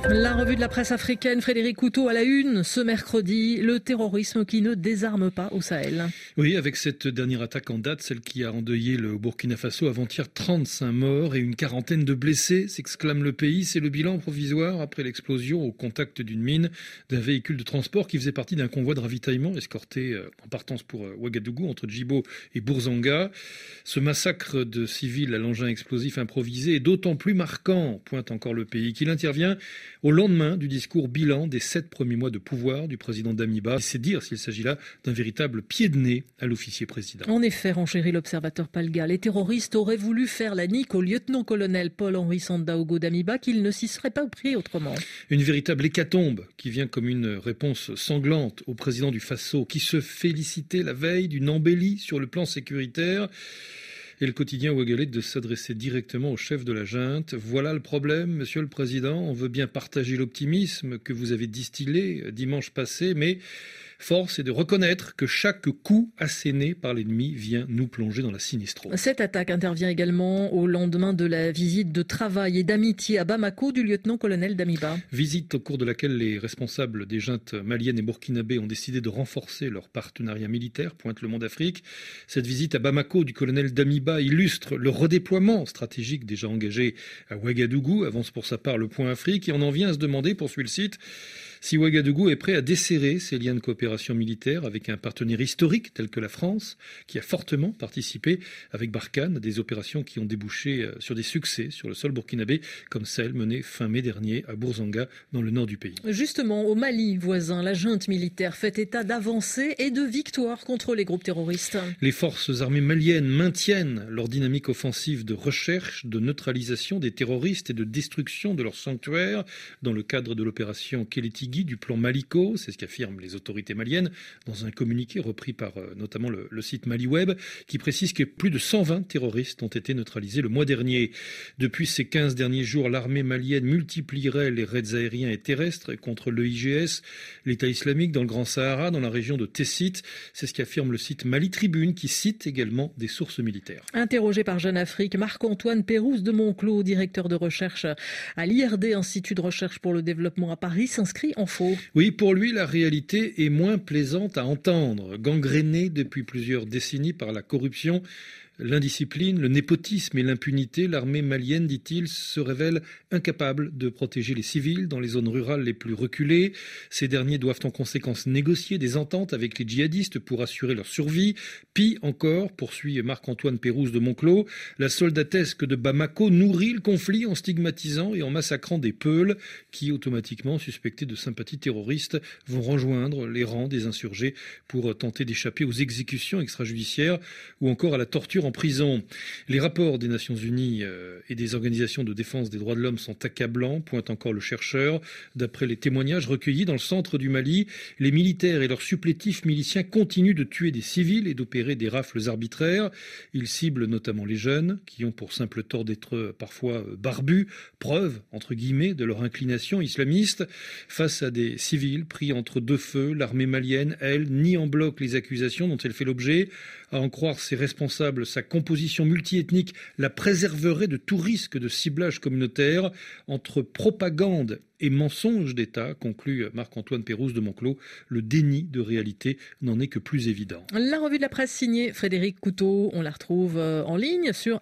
La revue de la presse africaine, Frédéric Couteau à la une ce mercredi, le terrorisme qui ne désarme pas au Sahel. Oui, avec cette dernière attaque en date, celle qui a endeuillé le Burkina Faso avant-hier, 35 morts et une quarantaine de blessés, s'exclame le pays. C'est le bilan provisoire après l'explosion au contact d'une mine d'un véhicule de transport qui faisait partie d'un convoi de ravitaillement escorté en partance pour Ouagadougou entre Djibo et Bourzanga. Ce massacre de civils à l'engin explosif improvisé est d'autant plus marquant, pointe encore le pays, qu'il intervient au lendemain du discours bilan des 7 premiers mois de pouvoir du président Damiba. C'est dire s'il s'agit là d'un véritable pied de nez à l'officier président. En effet, renchérit l'observateur Palga, les terroristes auraient voulu faire la nique au lieutenant-colonel Paul-Henri Sandaogo Damiba qu'il ne s'y serait pas pris autrement. Une véritable hécatombe qui vient comme une réponse sanglante au président du Faso qui se félicitait la veille d'une embellie sur le plan sécuritaire. Et le quotidien ouagalais de s'adresser directement au chef de la junte. Voilà le problème, monsieur le président. On veut bien partager l'optimisme que vous avez distillé dimanche passé, mais force est de reconnaître que chaque coup asséné par l'ennemi vient nous plonger dans la sinistrose. Cette attaque intervient également au lendemain de la visite de travail et d'amitié à Bamako du lieutenant-colonel Damiba. Visite au cours de laquelle les responsables des juntes maliennes et burkinabés ont décidé de renforcer leur partenariat militaire, pointe le Monde Afrique. Cette visite à Bamako du colonel Damiba illustre le redéploiement stratégique déjà engagé à Ouagadougou, avance pour sa part le Point Afrique, et on en vient à se demander, poursuit le site, si Ouagadougou est prêt à desserrer ses liens de coopération militaire avec un partenaire historique tel que la France, qui a fortement participé avec Barkhane à des opérations qui ont débouché sur des succès sur le sol burkinabé, comme celle menée fin mai dernier à Bourzanga, dans le nord du pays. Justement, au Mali voisin, la junte militaire fait état d'avancées et de victoires contre les groupes terroristes. Les forces armées maliennes maintiennent leur dynamique offensive de recherche, de neutralisation des terroristes et de destruction de leurs sanctuaires dans le cadre de l'opération Kélétigui du plan Maliko, c'est ce qu'affirment les autorités maliennes dans un communiqué repris par notamment le site MaliWeb qui précise que plus de 120 terroristes ont été neutralisés le mois dernier. Depuis ces 15 derniers jours, l'armée malienne multiplierait les raids aériens et terrestres contre l'EIGS, l'État islamique dans le Grand Sahara, dans la région de Tessit. C'est ce qu'affirme le site Mali Tribune qui cite également des sources militaires. Interrogé par Jeune Afrique, Marc-Antoine Pérouse de Monclos, directeur de recherche à l'IRD, Institut de recherche pour le développement à Paris, s'inscrit en faux. Oui, pour lui, la réalité est moins plaisante à entendre. Gangrénée depuis plusieurs décennies par la corruption, l'indiscipline, le népotisme et l'impunité, l'armée malienne, dit-il, se révèle incapable de protéger les civils dans les zones rurales les plus reculées. Ces derniers doivent en conséquence négocier des ententes avec les djihadistes pour assurer leur survie. Pis encore, poursuit Marc-Antoine Pérouse de Monclos, la soldatesque de Bamako nourrit le conflit en stigmatisant et en massacrant des peuls qui, automatiquement suspectés de sympathie terroriste, vont rejoindre les rangs des insurgés pour tenter d'échapper aux exécutions extrajudiciaires ou encore à la torture en prison. Les rapports des Nations Unies et des organisations de défense des droits de l'homme sont accablants, pointe encore le chercheur. D'après les témoignages recueillis dans le centre du Mali, les militaires et leurs supplétifs miliciens continuent de tuer des civils et d'opérer des rafles arbitraires. Ils ciblent notamment les jeunes, qui ont pour simple tort d'être parfois barbus, preuve, entre guillemets, de leur inclination islamiste. Face à des civils pris entre deux feux, l'armée malienne, elle, nie en bloc les accusations dont elle fait l'objet. À en croire ses responsables, sa composition multiethnique la préserverait de tout risque de ciblage communautaire. Entre propagande et mensonge d'État, conclut Marc-Antoine Pérouse de Monclos, le déni de réalité n'en est que plus évident. La revue de la presse signée Frédéric Couteau, on la retrouve en ligne sur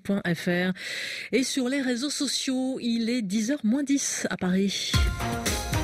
rfi.fr et sur les réseaux sociaux. Il est 10h moins 10 à Paris.